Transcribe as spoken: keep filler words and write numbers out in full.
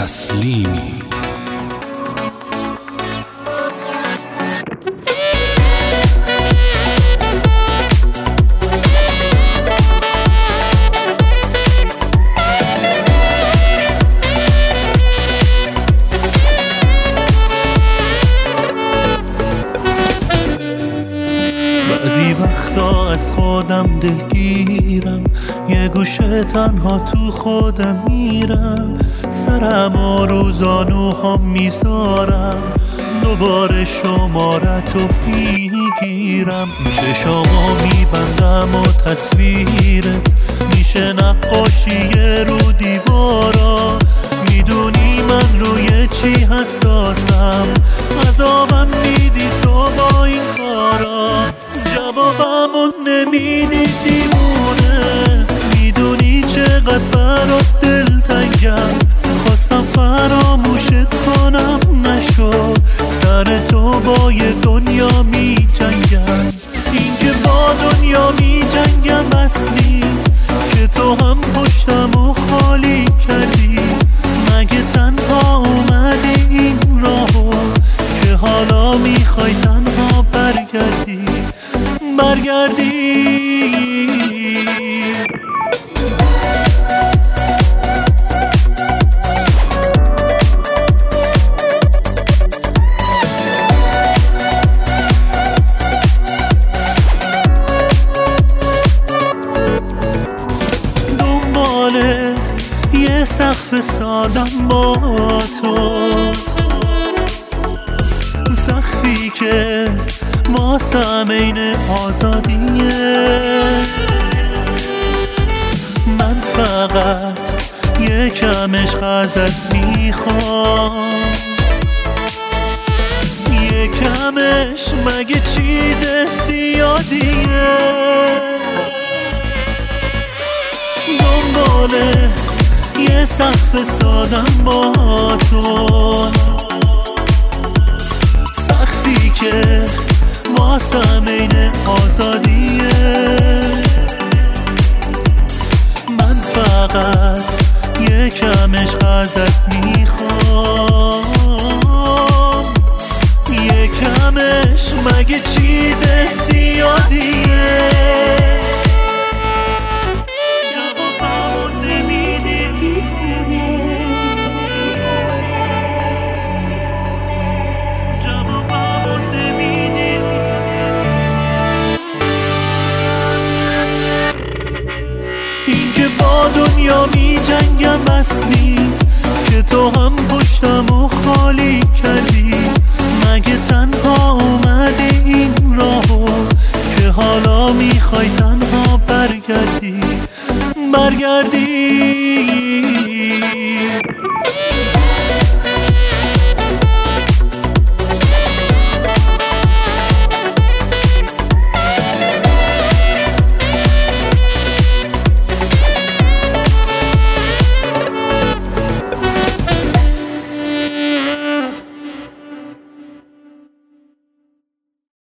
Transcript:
تسلیمی. بعضی وقتا از خودم دلگیرم، یه گوشه تنها تو خودم میرم، سرم و روزانوها میذارم، دوباره شمارتو میگیرم، چشامو میبندم و تصویرت میشه نقاشی رو دیوارا، میدونی من روی چی حساسم، عذابم میدی تو با این کارا، جوابمو نمیدی دیوونه، میدونی چقدر برات دلتنگم، خواستم فراموشت کنم نشد، سر تو با یه دنیا می جنگم، این که با دنیا می جنگم بس نیست که تو هم پشتم و خالی کردی، مگه تنها اومدی این راهو که حالا میخوای تنها برگردی برگردی دنباله یه سقف سادم با تو، سقفی که واسم این آزادیه، من فقط یکم عشق ازت میخوام، یکمش مگه چیز زیادیه، دنباله یه سقف سادم با تو، سقفی که واسم این آزادیه، من فقط یکم عشق ازت میخوام، یکمش مگه چیز زیادیه، با دنیا می جنگم بس نیست که تو هم پشتم و